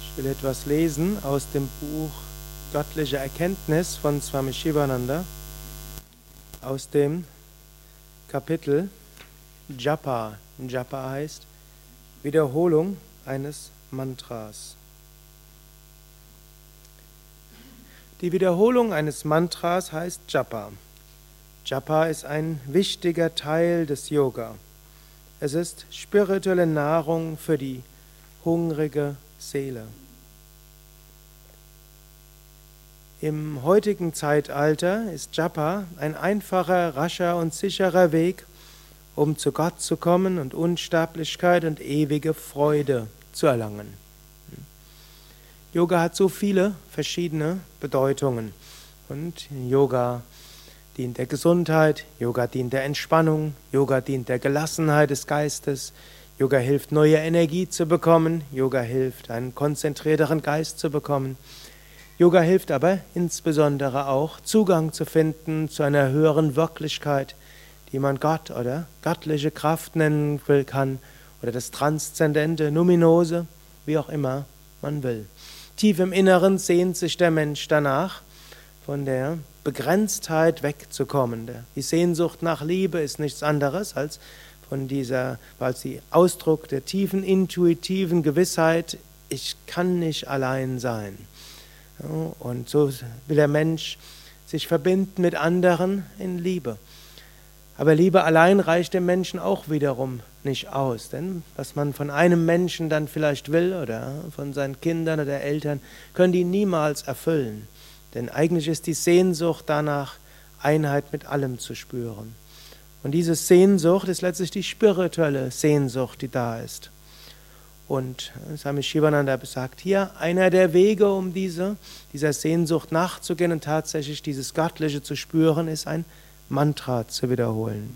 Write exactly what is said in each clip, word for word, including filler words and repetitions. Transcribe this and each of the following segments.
Ich will etwas lesen aus dem Buch Göttliche Erkenntnis von Swami Shivananda, aus dem Kapitel Japa. Japa heißt Wiederholung eines Mantras. Die Wiederholung eines Mantras heißt Japa. Japa ist ein wichtiger Teil des Yoga. Es ist spirituelle Nahrung für die hungrige Seele. Im heutigen Zeitalter ist Japa ein einfacher, rascher und sicherer Weg, um zu Gott zu kommen und Unsterblichkeit und ewige Freude zu erlangen. Yoga hat so viele verschiedene Bedeutungen. Und Yoga dient der Gesundheit, Yoga dient der Entspannung, Yoga dient der Gelassenheit des Geistes, Yoga hilft, neue Energie zu bekommen, Yoga hilft, einen konzentrierteren Geist zu bekommen. Yoga hilft aber insbesondere auch, Zugang zu finden zu einer höheren Wirklichkeit, die man Gott oder göttliche Kraft nennen will, kann, oder das Transzendente, Numinose, wie auch immer man will. Tief im Inneren sehnt sich der Mensch danach, von der Begrenztheit wegzukommen. Die Sehnsucht nach Liebe ist nichts anderes als von dieser, als die Ausdruck der tiefen intuitiven Gewissheit, ich kann nicht allein sein. Und so will der Mensch sich verbinden mit anderen in Liebe. Aber Liebe allein reicht dem Menschen auch wiederum nicht aus. Denn was man von einem Menschen dann vielleicht will oder von seinen Kindern oder Eltern, können die niemals erfüllen. Denn eigentlich ist die Sehnsucht danach, Einheit mit allem zu spüren. Und diese Sehnsucht ist letztlich die spirituelle Sehnsucht, die da ist. Und Swami Shivananda sagt hier, einer der Wege, um diese, dieser Sehnsucht nachzugehen und tatsächlich dieses Göttliche zu spüren, ist ein Mantra zu wiederholen.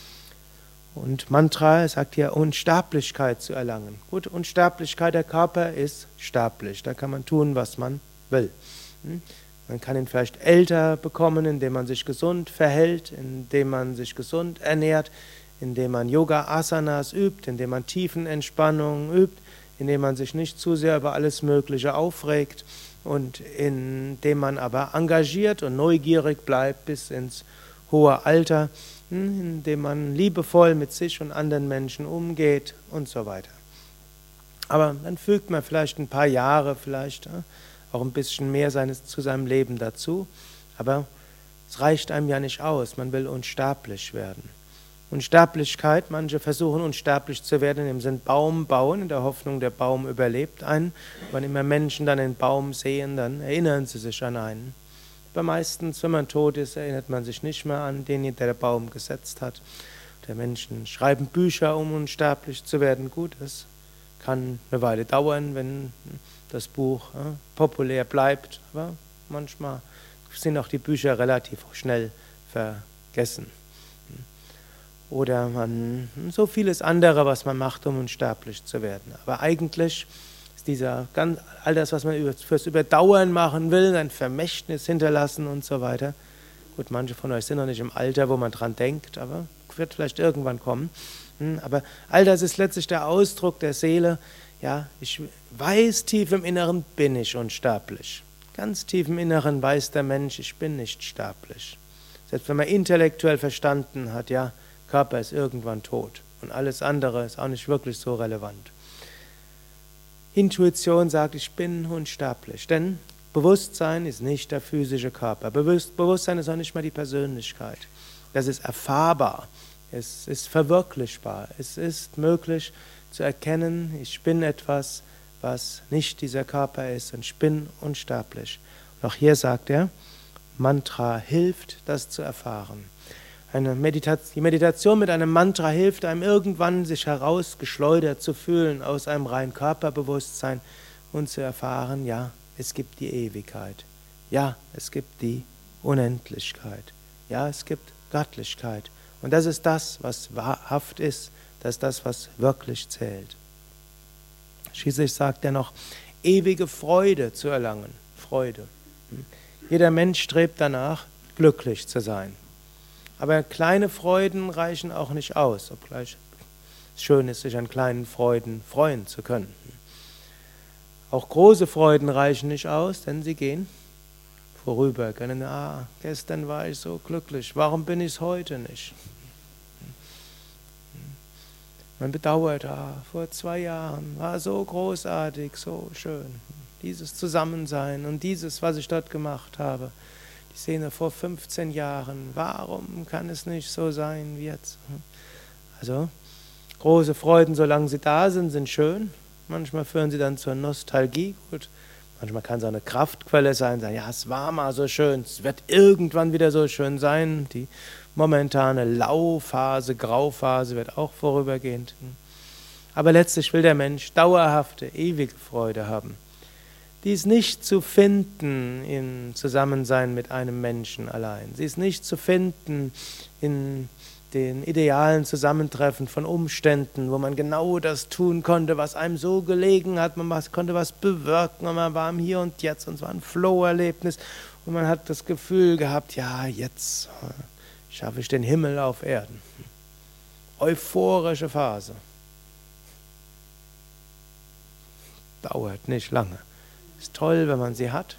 Und Mantra, er sagt hier, Unsterblichkeit zu erlangen. Gut, Unsterblichkeit, der Körper ist sterblich, da kann man tun, was man will. Man kann ihn vielleicht älter bekommen, indem man sich gesund verhält, indem man sich gesund ernährt, indem man Yoga-Asanas übt, indem man Tiefenentspannung übt, indem man sich nicht zu sehr über alles Mögliche aufregt und indem man aber engagiert und neugierig bleibt bis ins hohe Alter, indem man liebevoll mit sich und anderen Menschen umgeht und so weiter. Aber dann fügt man vielleicht ein paar Jahre, vielleicht auch ein bisschen mehr seines, zu seinem Leben dazu, aber es reicht einem ja nicht aus, man will unsterblich werden. Unsterblichkeit, manche versuchen unsterblich zu werden, indem sie einen Baum bauen, in der Hoffnung, der Baum überlebt einen. Wenn immer Menschen dann einen Baum sehen, dann erinnern sie sich an einen. Aber meistens, wenn man tot ist, erinnert man sich nicht mehr an den, der der Baum gesetzt hat. Der Menschen schreiben Bücher, um unsterblich zu werden. Gut, es kann eine Weile dauern, wenn das Buch ja, populär bleibt, aber manchmal sind auch die Bücher relativ schnell vergessen. Oder man, so vieles andere, was man macht, um unsterblich zu werden. Aber eigentlich ist dieser, ganz, all das, was man über, fürs Überdauern machen will, ein Vermächtnis hinterlassen und so weiter. Gut, manche von euch sind noch nicht im Alter, wo man dran denkt, aber wird vielleicht irgendwann kommen. Aber all das ist letztlich der Ausdruck der Seele. Ja, ich weiß, tief im Inneren bin ich unsterblich. Ganz tief im Inneren weiß der Mensch, ich bin nicht sterblich. Selbst wenn man intellektuell verstanden hat, ja, Körper ist irgendwann tot und alles andere ist auch nicht wirklich so relevant. Intuition sagt, ich bin unsterblich, denn Bewusstsein ist nicht der physische Körper. Bewusst, Bewusstsein ist auch nicht mal die Persönlichkeit. Das ist erfahrbar, es ist verwirklichbar, es ist möglich zu erkennen, ich bin etwas, was nicht dieser Körper ist und ich bin unsterblich. Und auch hier sagt er, Mantra hilft, das zu erfahren. Eine Meditation, die Meditation mit einem Mantra hilft einem irgendwann, sich herausgeschleudert zu fühlen aus einem reinen Körperbewusstsein und zu erfahren, ja, es gibt die Ewigkeit. Ja, es gibt die Unendlichkeit. Ja, es gibt Göttlichkeit. Und das ist das, was wahrhaft ist. Das ist das, was wirklich zählt. Schließlich sagt er noch, ewige Freude zu erlangen. Freude. Jeder Mensch strebt danach, glücklich zu sein. Aber kleine Freuden reichen auch nicht aus, obgleich es schön ist, sich an kleinen Freuden freuen zu können. Auch große Freuden reichen nicht aus, denn sie gehen vorüber. Können, ah, gestern war ich so glücklich, warum bin ich es heute nicht? Man bedauert, ah, vor zwei Jahren war so großartig, so schön. Dieses Zusammensein und dieses, was ich dort gemacht habe. Die Szene vor fünfzehn Jahren, warum kann es nicht so sein wie jetzt? Also, große Freuden, solange sie da sind, sind schön. Manchmal führen sie dann zur Nostalgie. Gut, manchmal kann es auch eine Kraftquelle sein, sagen, ja, es war mal so schön, es wird irgendwann wieder so schön sein. Die momentane Lauphase, Grauphase wird auch vorübergehend. Aber letztlich will der Mensch dauerhafte, ewige Freude haben. Die ist nicht zu finden im Zusammensein mit einem Menschen allein. Sie ist nicht zu finden in den idealen Zusammentreffen von Umständen, wo man genau das tun konnte, was einem so gelegen hat. Man konnte was bewirken und man war im Hier und Jetzt und es war ein Flow-Erlebnis und man hat das Gefühl gehabt, ja, jetzt schaffe ich den Himmel auf Erden. Euphorische Phase. Dauert nicht lange. Ist toll, wenn man sie hat.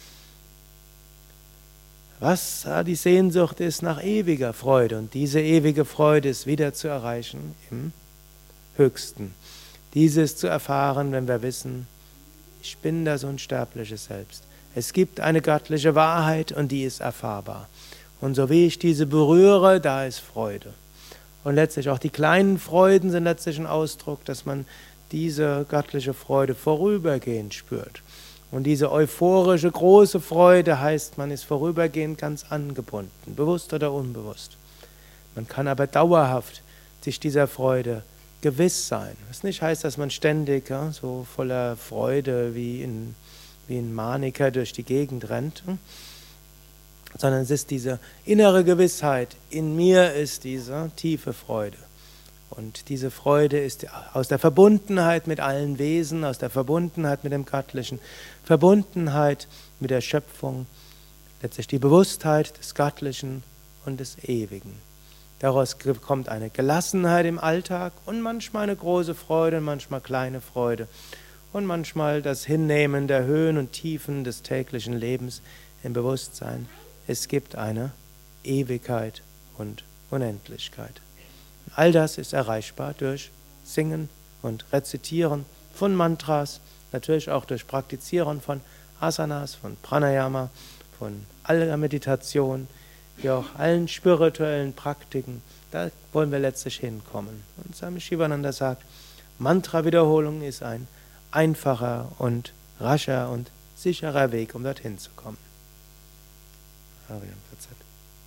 Was die Sehnsucht ist nach ewiger Freude. Und diese ewige Freude ist wieder zu erreichen im Höchsten. Diese ist zu erfahren, wenn wir wissen, ich bin das unsterbliche Selbst. Es gibt eine göttliche Wahrheit und die ist erfahrbar. Und so wie ich diese berühre, da ist Freude. Und letztlich auch die kleinen Freuden sind letztlich ein Ausdruck, dass man diese göttliche Freude vorübergehend spürt. Und diese euphorische, große Freude heißt, man ist vorübergehend ganz angebunden, bewusst oder unbewusst. Man kann aber dauerhaft sich dieser Freude gewiss sein. Was nicht heißt, dass man ständig ja, so voller Freude wie ein, wie ein Maniker durch die Gegend rennt, hm? Sondern es ist diese innere Gewissheit, in mir ist diese tiefe Freude. Und diese Freude ist aus der Verbundenheit mit allen Wesen, aus der Verbundenheit mit dem Göttlichen, Verbundenheit mit der Schöpfung, letztlich die Bewusstheit des Göttlichen und des Ewigen. Daraus kommt eine Gelassenheit im Alltag und manchmal eine große Freude und manchmal kleine Freude und manchmal das Hinnehmen der Höhen und Tiefen des täglichen Lebens im Bewusstsein. Es gibt eine Ewigkeit und Unendlichkeit. All das ist erreichbar durch Singen und Rezitieren von Mantras, natürlich auch durch Praktizieren von Asanas, von Pranayama, von aller Meditation, wie auch allen spirituellen Praktiken. Da wollen wir letztlich hinkommen. Und Swami Shivananda sagt, Mantra-Wiederholung ist ein einfacher und rascher und sicherer Weg, um dorthin zu kommen. Ariam,